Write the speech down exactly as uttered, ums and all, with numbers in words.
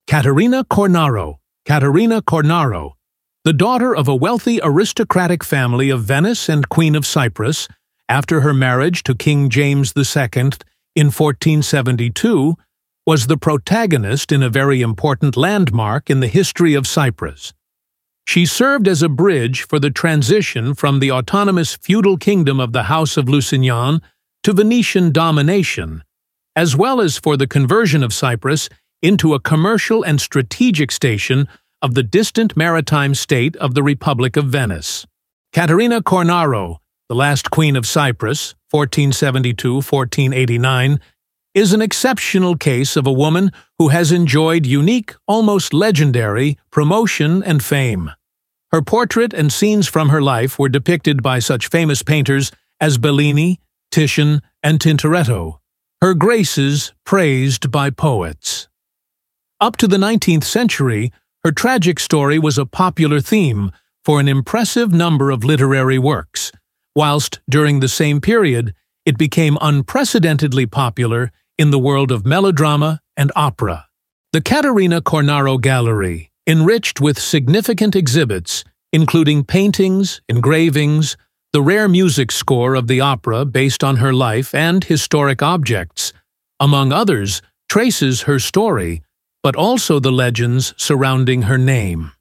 Caterina Cornaro. Caterina Cornaro, the daughter of a wealthy aristocratic family of Venice and Queen of Cyprus, after her marriage to King James the Second in fourteen seventy-two, was the protagonist in a very important landmark in the history of Cyprus. She served as a bridge for the transition from the autonomous feudal kingdom of the House of Lusignan to Venetian domination, as well as for the conversion of Cyprus into a commercial and strategic station of the distant maritime state of the Republic of Venice. Caterina Cornaro, the last Queen of Cyprus, fourteen seventy-two to fourteen eighty-nine, is an exceptional case of a woman who has enjoyed unique, almost legendary, promotion and fame. Her portrait and scenes from her life were depicted by such famous painters as Bellini, Titian, and Tintoretto. Her graces praised by poets. Up to the nineteenth century, her tragic story was a popular theme for an impressive number of literary works, whilst during the same period it became unprecedentedly popular in the world of melodrama and opera. The Caterina Cornaro Gallery, enriched with significant exhibits, including paintings, engravings, the rare music score of the opera based on her life and historic objects, among others, traces her story, but also the legends surrounding her name.